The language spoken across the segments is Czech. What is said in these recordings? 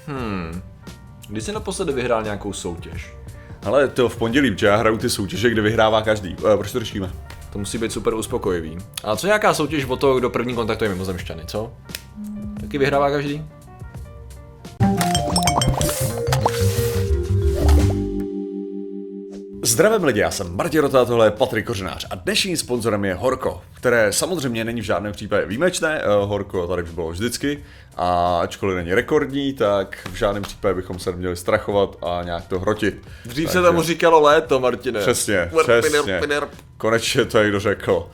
Kdy jsi naposledy vyhrál nějakou soutěž? Ale to v pondělí, že já hraju ty soutěže, kde vyhrává každý. Proč to řešíme? To musí být super uspokojivý. A co nějaká soutěž o to, kdo první kontaktuje mimozemšťany, co? Taky vyhrává každý? Zdravím lidi, já jsem Martin Rota, tohle je Patrik Kořenář a dnešním sponzorem je Horko, které samozřejmě není v žádném případě výjimečné, Horko tady už bylo vždycky a ačkoliv není rekordní, tak v žádném případě bychom se neměli strachovat a nějak to hrotit. Dřív se tomu říkalo léto, Martine. Přesně. Konečně to někdo řekl.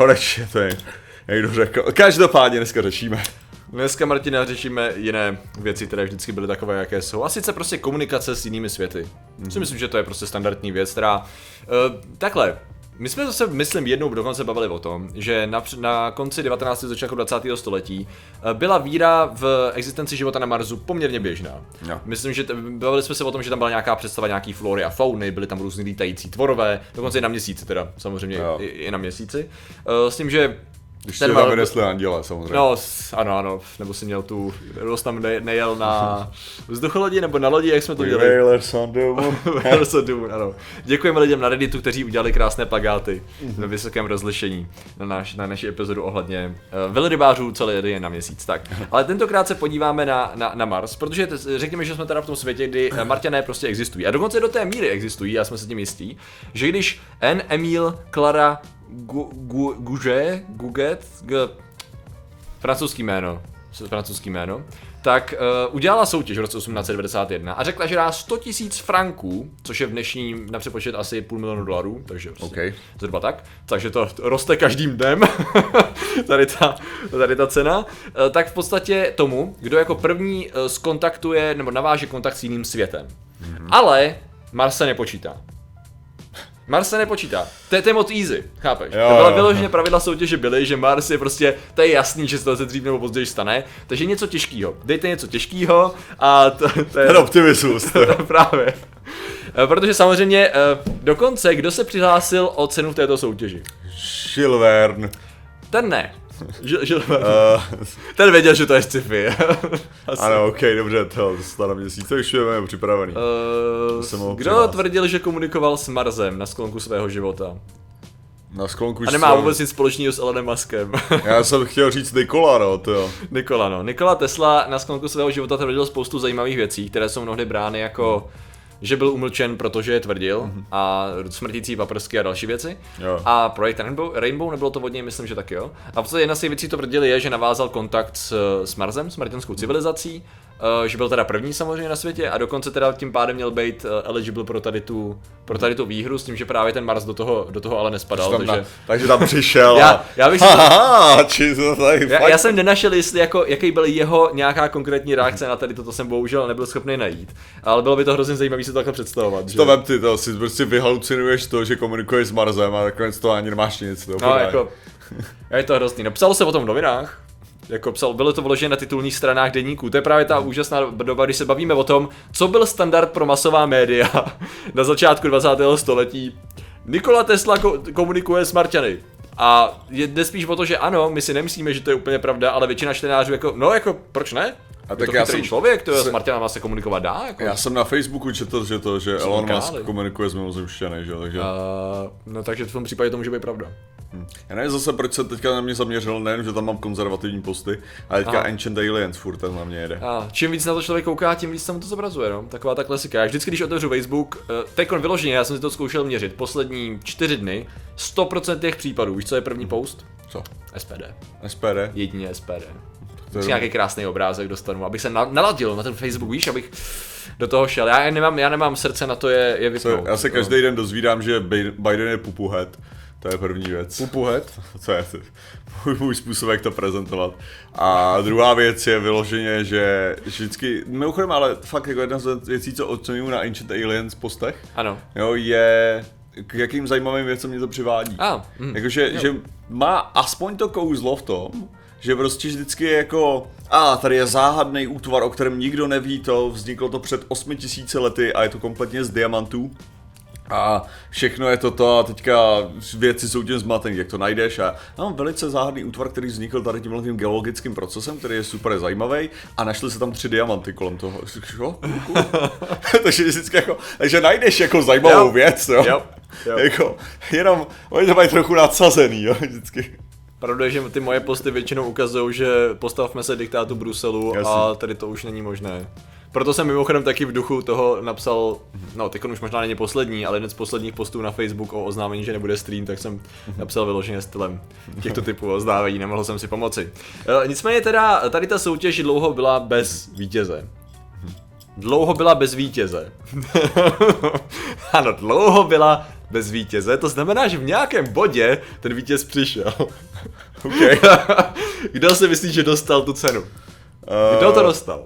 Každopádně dneska řešíme. Dneska, Martina, řešíme jiné věci, které vždycky byly takové, jaké jsou. A sice prostě komunikace s jinými světy. Si myslím, že to je prostě standardní věc, která... takhle, my jsme se, myslím, jednou dokonce bavili o tom, že na konci 19. začátku 20. století byla víra v existenci života na Marsu poměrně běžná. No. Myslím, že bavili jsme se o tom, že tam byla nějaká představa nějaký flory a fauny, byly tam různý lítající tvorové, dokonce i na měsíci teda, samozřejmě i na měsíci. S tím, že když si tam vynesli anděle, samozřejmě. No, ano, nebo si měl tu, dost tam nejel na vzducholodi, nebo na lodi, jak jsme to dělali. Whalers on the moon. Whalers on the moon, ano. Děkujeme lidem na Redditu, kteří udělali krásné plakáty ve vysokém rozlišení na naši epizodu ohledně velrybářů, co jeli na měsíc. Tak. Ale tentokrát se podíváme na Mars, protože řekněme, že jsme teda v tom světě, kdy Marťané prostě existují. A dokonce do té míry existují, já jsme se tím jistí, že když Emile, Clara, Guget, francouzský jméno, tak udělala soutěž v roce 1891 a řekla, že dá 100 000 franků, což je v dnešním na přepočet asi $500 000, takže prostě zhruba tak, takže to roste každým dnem, tady ta cena, tak v podstatě tomu, kdo jako první skontaktuje nebo naváže kontakt s jiným světem. Ale Mars se nepočítá. Mars se nepočítá. To je moc easy, chápeš? To byla vyloženě pravidla soutěže byly, že Mars je prostě, to je jasný, že se to dřív nebo později stane, takže něco těžkýho. Dejte něco těžkýho a to je... Ten optimismus. Právě. Protože samozřejmě dokonce, kdo se přihlásil o cenu v této soutěži? Jules Verne. Ten ne. Ten věděl, že to je sci-fi. Ano, dobře, to na měsíce už je připravený. Kdo tvrdil, že komunikoval s Marsem na sklonku svého života? Na sklonku a nemá vůbec nic společného s Elonem Muskem. Já jsem chtěl říct Nikola, Nikola Tesla na sklonku svého života tvrdil spoustu zajímavých věcí, které jsou mnohdy brány jako... že byl umlčen, protože je tvrdil a smrtící paprsky a další věci. Jo. A projekt Rainbow, nebylo to od něj, myslím, že taky jo. A v podstatě jedna z těch věcí, co tvrdil, je, že navázal kontakt s Marsem, s marťanskou civilizací, že byl teda první samozřejmě na světě a dokonce teda tím pádem měl být eligible pro tady tu výhru, s tím, že právě ten Mars do toho ale nespadal. Takže tam přišel já jsem nenašel, jestli jaký byl jeho nějaká konkrétní reakce na tady toto, jsem bohužel nebyl schopný najít. Ale bylo by to hrozně zajímavé si to takhle představovat. To vem ty, to si prostě vyhalucinuješ to, že komunikuješ s Marsem a nakonec to ani nemáš nic. Je to hrozný. Psalo se o tom v novinách. Bylo to vložené na titulních stranách deníků. To je právě ta úžasná doba, když se bavíme o tom, co byl standard pro masová média na začátku 20. století. Nikola Tesla komunikuje s Marťany. A jde spíš o to, že ano, my si nemyslíme, že to je úplně pravda, ale většina čtenářů proč ne? A tak já jsem člověk, s Marťanama se komunikovat dá. Já jsem na Facebooku četl, že Elon Musk komunikuje s mimozemšťany, že? Takže... no takže v tom případě to může být pravda. Já nevím zase, proč se teďka na mě zaměřil, nejen, že tam mám konzervativní posty, ale teďka Ancient Aliens furt tak na mě jede. Čím víc na to člověk kouká, tím víc se mu to zobrazuje, no. Taková ta klasika. Já vždycky, když otevřu Facebook, teď vyloženě, já jsem si to zkoušel měřit, poslední 4 dny, 100% těch případů, víš co je první post? Co? SPD? Jedině SPD. Nějaký krásný obrázek dostanu, abych se naladil na ten Facebook, víš, abych do toho šel. Já nemám srdce na to je vypnout. Já se každý den dozvídám, že Biden je pupuhead. To je první věc. Pupuhead? To je můj způsob, jak to prezentovat. A druhá věc je vyloženě, že vždycky, mimochodem, ale fakt jako jedna z věcí, co oceňuju na Ancient Aliens postech, ano. Jo, je k jakým zajímavým věcem mě to přivádí. Jakože že má aspoň to kouzlo v tom, že prostě vždycky je jako, tady je záhadný útvar, o kterém nikdo neví, vzniklo to před 8000 lety a je to kompletně z diamantů. A všechno je toto a teďka věci jsou tím zmatený, jak to najdeš a mám velice záhadný útvar, který vznikl tady tímhle tím geologickým procesem, který je super zajímavý a našli se tam 3 diamanty kolem toho. Takže vždycky jako, takže najdeš jako zajímavou věc, jo. Jako, jenom, oni to mají trochu nadsazený, jo, vždycky. Pravda je, že ty moje posty většinou ukazují, že postavme se diktátu Bruselu. Jasně. A tady to už není možné. Proto jsem mimochodem taky v duchu toho napsal, no teď už možná není poslední, ale jeden z posledních postů na Facebook o oznámení, že nebude stream, tak jsem napsal vyloženě stylem těchto typů oznámení, nemohl jsem si pomoci. Nicméně teda tady ta soutěž dlouho byla bez vítěze. Dlouho byla bez vítěze. Ano, dlouho byla bez vítěze, to znamená, že v nějakém bodě ten vítěz přišel. Okay. Kdo si myslí, že dostal tu cenu? Kdo to dostal?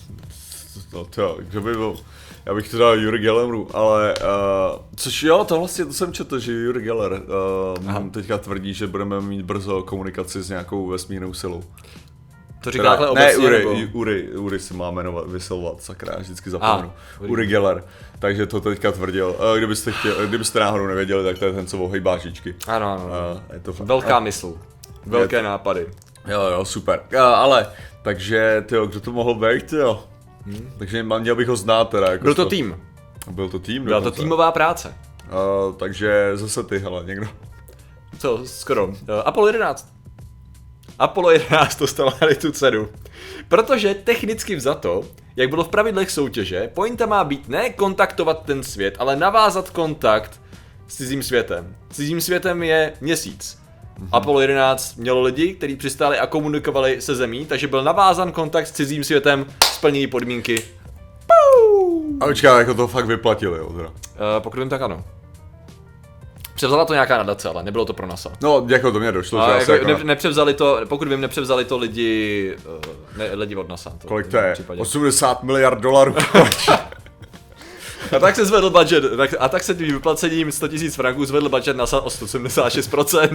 No to, kdo by byl? Já bych to dal Uri Gelleru, ale což jo, to vlastně to jsem četl, že Uri Geller teďka tvrdí, že budeme mít brzo komunikaci s nějakou vesmírnou silou. To říká takhle obecně, ne, nebo? Uri se má jmenovat, vysilovat, sakra, vždycky zapomenu. Uri Geller, takže to teďka tvrdil. Kdybyste náhodou nevěděli, tak to je ten, co ohejbá žičky. Ano. Je to velká mysl, velké nápady. Jo, super. Ale, takže, tyjo, kdo to mohl být, tyjo? Takže měl bych ho znát teda. Jako Byl to tým. Byl to tým? Byla to týmová práce. Takže zase ty, hele, někdo. Co, skoro. Apollo 11. Apollo 11 dostala tady tu cenu. Protože technicky vzato, jak bylo v pravidlech soutěže, pointa má být ne kontaktovat ten svět, ale navázat kontakt s cizím světem. Cizím světem je Měsíc. Apollo 11 mělo lidi, kteří přistáli a komunikovali se Zemí, takže byl navázan kontakt s cizím světem, splnění podmínky. A počká, jako to fakt vyplatili, jo, teda. Pokud vím, tak ano. Převzala to nějaká nadace, ale nebylo to pro NASA. No, jako to mě došlo, že jako nepřevzali to, pokud vím, nepřevzali to lidi od NASA. Kolik to je? 80 miliard dolarů. A tak se zvedl budget, tak se tím vyplacením 100 000 franků zvedl budget NASA o 176%.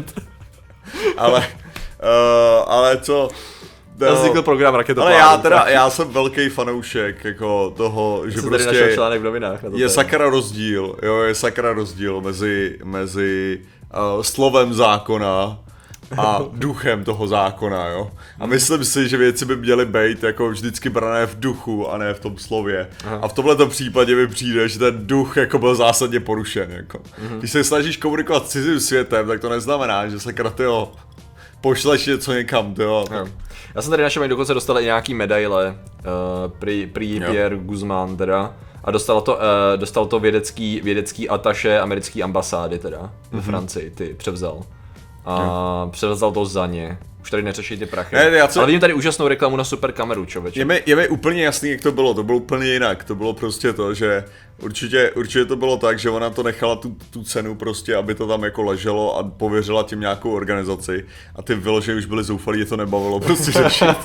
ale co? No, vznikl program raketoplánu. Ale já jsem velký fanoušek jako toho, že prostě článek v novinách je sakra rozdíl mezi slovem zákona a duchem toho zákona, jo. A myslím si, že věci by měly být jako vždycky brané v duchu a ne v tom slově. Aha. A v tomhleto případě mi přijde, že ten duch jako byl zásadně porušen, jako. Když se snažíš komunikovat s cizím světem, tak to neznamená, že sakra tyjo, pošleš něco někam, tyjo. Já jsem tady našel, dokonce dostal i nějaký medaile, prý Pierre Guzman teda, a dostal to vědecký ataše americké ambasády teda, ve Francii, ty převzal. A převzal to za ně. Už tady neřeší ty prachy. Ale vidím tady úžasnou reklamu na super kameru, člověče. Je mi úplně jasný, jak to bylo úplně jinak. To bylo prostě to, že určitě to bylo tak, že ona to nechala tu cenu prostě, aby to tam jako leželo a pověřila tím nějakou organizaci. A ty vyloženě už byli zoufalí, je to nebavilo prostě řešit.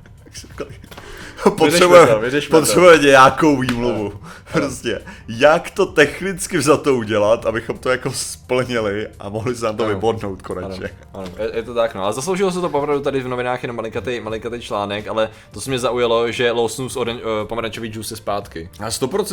Potřebuje nějakou výmluvu. Prostě, jak to technicky vzato udělat, abychom to jako splnili a mohli se nám to vybodnout konečně. Ano, je to tak, no. A zasloužilo se to opravdu tady v novinách jenom malinkatý článek, ale to se mě zaujalo, že Lawson's pomerančový juice je zpátky. A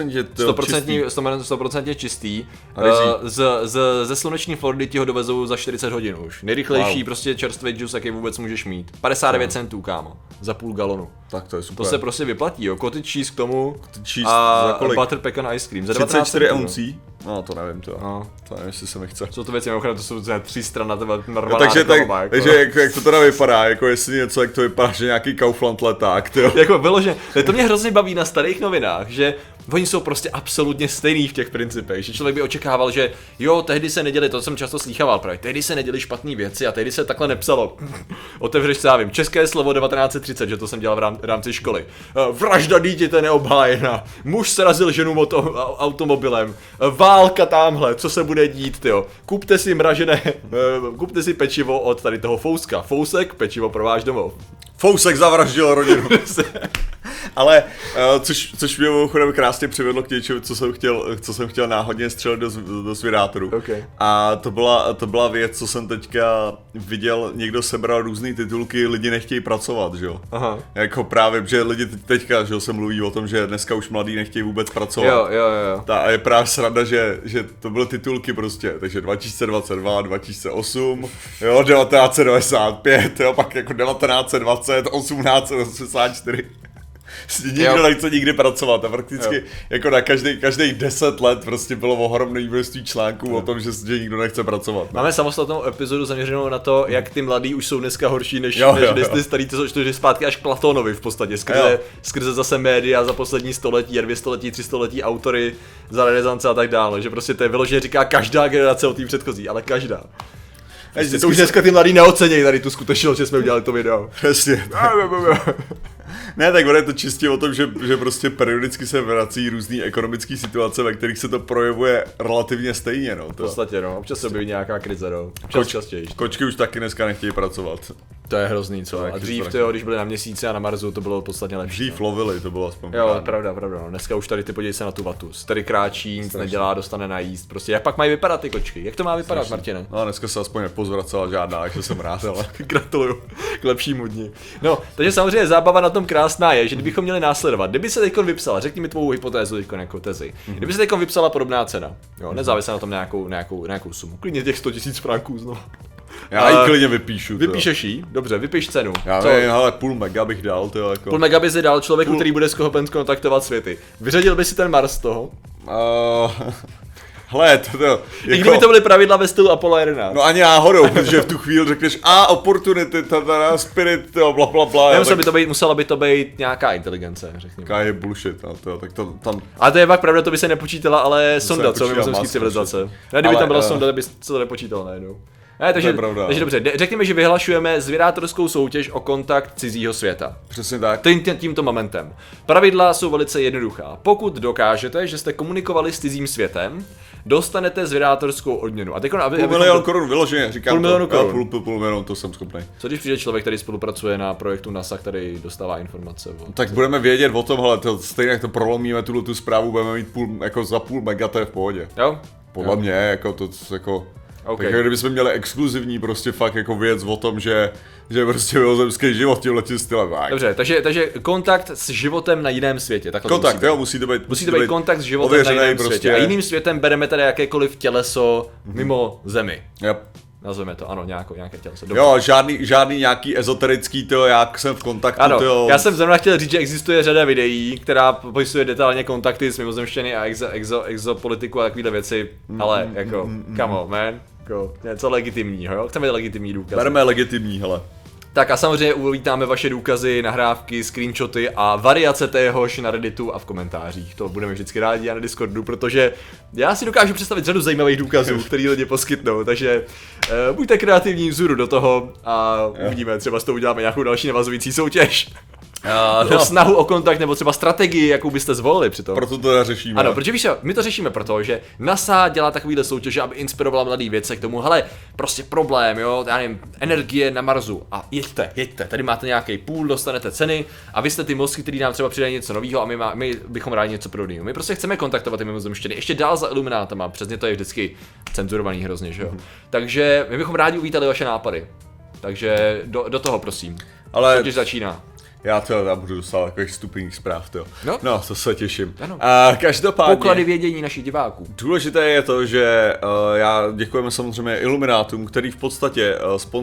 100% čistý. Ze sluneční Floridy ti ho dovezou za 40 hodin už. Nejrychlejší prostě čerstvý juice, jaký vůbec můžeš mít. 59 centů, kámo. Za půl galonu. Tak to je super. To se prostě vyplatí, jo. Cottage cheese k tomu a butter pecan ice cream. Za 34 ouncí? No to nevím to. No. To nevím, jestli se mi chce. Co to věci, mimochodem, to jsou 3 stran na tebe narvaná. Takže jak to teda vypadá, jako jestli něco, jak to vypadá, že nějaký Kaufland leták, tyjo. Jako vyloženě, to mě hrozně baví na starých novinách, že oni jsou prostě absolutně stejný v těch principech, že člověk by očekával, že jo, tehdy se neděli, to jsem často slýchával právě, tehdy se neděli špatné věci a tehdy se takhle nepsalo. Otevřeš, co já vím, české slovo 1930, že to jsem dělal v rámci školy. Vražda dítěte neobhájená, muž srazil ženu automobilem, válka tamhle, co se bude dít, tyjo. Kupte si pečivo od tady toho Fouska. Fousek, pečivo pro váš domov. Fousek zavraždil rodinu. Ale což mě mimochodem krásně přivedlo k něčemu, co jsem chtěl náhodně střelit do Svěrátoru. Okay. A to byla věc, co jsem teďka viděl, někdo sebral různý titulky, lidi nechtějí pracovat, že jo. Aha. Jako právě, že lidi teďka, že jo, se mluví o tom, že dneska už mladí nechtějí vůbec pracovat. Jo. A je právě sranda, že to byly titulky prostě, takže 2022, 2008, jo, 1995, jo, pak jako 1920, 1884. Nikdo nechce nikdy pracovat a prakticky jako na každých 10 let prostě bylo ohromné množství článků o tom, že nikdo nechce pracovat. Máme samostatnou epizodu zaměřenou na to, jak ty mladí už jsou dneska horší než ty starý, to jsou zpátky až k Platónovi v podstatě, skrze zase média za poslední století a 2 století, 3 století, autory za renesance a tak dále, že prostě to je vyloženě říká každá generace od té předchozí, ale každá. To už dneska ty mladí neocenějí tady tu skutečnost, že jsme udělali to video. Přesně. Ne, tak je to čistě o tom, že prostě periodicky se vrací různý ekonomické situace, ve kterých se to projevuje relativně stejně, no. V podstatě, no. Občas se objeví nějaká krize, no. Občas častěji. Kočky už taky dneska nechtějí pracovat. To je hrozný, co? A dřív, když byli na Měsíci a na Marsu, to bylo podstatně lepší. Dřív lovili, to bylo aspoň. Jo, pravda. No. Dneska už tady ty podívej se na tu Vatus. Tady kráčí, nic nedělá, dostane najíst. Prostě jak pak mají vypadat ty kočky? Jak to má vypadat, Martine? No, dneska se aspoň nepozvracela žádná, takže jsem rád, ale gratuluju k lepšímu dni. No, takže samozřejmě zábava na tom krásná je, že kdybychom měli následovat, kdyby se teďkon vypsala, řekni mi tvou hypotézu teďkon jako tezi. Kdyby se teďkon vypsala podobná cena, jo, nezávisle na tom nějakou sumu. Klidně těch 100 000 franků znovu. Já ji klidně vypíšu. Vypíšeš jí? Dobře, vypiš cenu. Já vím, ale půl mega bych dal, to jako. Půl mega bys dal člověku, který bude schopen kontaktovat světy. Vyřadil by si ten Mars z toho? Hele, jako... I kdyby to byly pravidla ve stylu Apollo 11. No ani náhodou, protože v tu chvíli řekneš opportunity, spirit, blablabla. Musela by to být nějaká inteligence, řekněme. Jaká je bullshit, tak to tam... Ale to je fakt pravda, to by se nepočítala, ale sonda, co mimozemský civilizace. Kdyby tam byla sonda, tak by se to nepočítalo najednou. Takže dobře, řekněme, že vyhlašujeme zvědátorskou soutěž o kontakt cizího světa. Přesně tak. Tímto momentem. Pravidla jsou velice jednoduchá. Pokud dokážete, že jste komunikovali s cizím světem, dostanete zvědátorskou odměnu. A teď $500 000 korun vyloženě, říkám $500 000 korun. Půl milionu, to jsem schopný. Co když přijde člověk, který spolupracuje na projektu NASA, který dostává informace? Tak budeme vědět o tom, hele, stejně jak to prolomíme tu zprávu, budeme mít za půl mega, to je v pohodě. Jo? Podle mě, jako to jako... Okay. Tak kdybychom měli exkluzivní prostě fakt jako věc o tom, že prostě mimozemský život tímhletím stylem. Dobře, takže kontakt s životem na jiném světě. Kontakt, jo, musí to být kontakt s životem na jiném světě. A jiným světem bereme tady jakékoliv těleso mimo Zemi. Yep. Nazveme to, ano, nějaké těleso. Dobře. Jo, žádný nějaký ezoterický, jak jsem v kontaktu, ano, já jsem zrovna chtěl říct, že existuje řada videí, která popisuje detailně kontakty s mimozemštěny a exopolitiku a takovýhle věci, ale jako, come on, man. Jako něco legitimního, jo? Chceme legitimní důkazy. Bereme legitimní, hele. Tak a samozřejmě uvítáme vaše důkazy, nahrávky, screenshoty a variace téhož na Redditu a v komentářích. To budeme vždycky rádi a na Discordu, protože já si dokážu představit řadu zajímavých důkazů, který lidi poskytnou, takže buďte kreativní, vzhůru do toho a uvidíme, třeba s toho uděláme nějakou další navazující soutěž. Snahu o kontakt nebo třeba strategii, jakou byste zvolili při tom. Proto to řešíme. Ano, protože víš, my to řešíme proto, že NASA dělá takovýhle soutěže, aby inspirovala mladý vědce k tomu, hele, prostě problém, jo, já nevím, energie na Marsu a jeďte, tady máte nějaký půl, dostanete ceny a vy jste ty mozky, který nám třeba přidají něco nového a my bychom rádi něco podobného. My prostě chceme kontaktovat ty mimozemštěny, ještě dál za iluminátama, přesně to je vždycky cenzurovaný hrozně, že jo. Takže my bychom rádi uvítali vaše nápady. Takže do toho prosím. Ale soutěž začíná. Já budu dostávat takových stupných zpráv, to. No, to se těším. Ano. Každopádně... Poklady vědění našich diváků. Důležité je to, že děkujeme samozřejmě Iluminátům, který v podstatě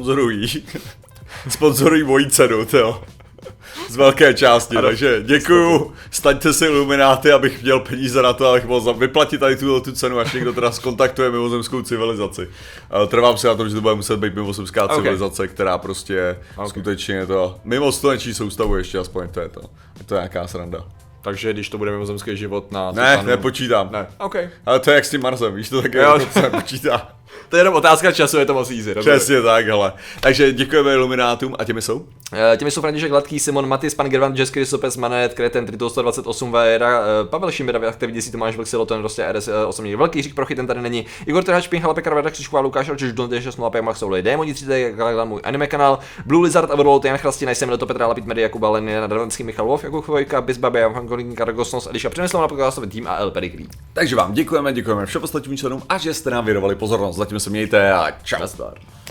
sponzorují moji cenu, to. Z velké části, ano, takže děkuju, staňte si Ilumináty, abych měl peníze na to, abych mohl vyplatit tady tu cenu, až někdo teda skontaktuje mimozemskou civilizaci. Trvám si na tom, že to bude muset být mimozemská civilizace, která prostě skutečně to mimo sluneční soustavu ještě aspoň to je nějaká sranda. Takže když to bude mimozemský život na Ne, nepočítám. Ne, OK. Ale to je jak s tím Marsem, víš, to taky to se počítá. To je jenom otázka času, je to moc easy. Přesně tak, hele. Takže děkujeme Iluminátům a těmi jsou? Těmi jsou František Hladký, Simon Matis, Pan Gervant, Jeskry, Sopes, Manet, Kreten, Tritul 128, Véra, Pavel Šimira, Aktivní, Tomáš Vlksilo, ten prostě RS 8, Velký Řík Prochy, ten tady není, Igor Trhač, Pinhala, Pekar, Veda Křišková, Lukáš Alčeš, Don 605, Max Souley, Démoni 30, můj anime kanál, Blue Lizard, Everworld, Jan Chrastina, jsem Leto, Petra, Lapid, Medy, Jakub Alen, Jana Dravenský, Michal Wolf, Jakub Chvojka, Bizbabe, Jan Fankolín, Karagosnos, Eliša Přemysl na podcastový tým a El Periklí. Takže vám děkujeme všem ostatním členům a že jste nám věnovali pozornost. Zatím se mějte a čau.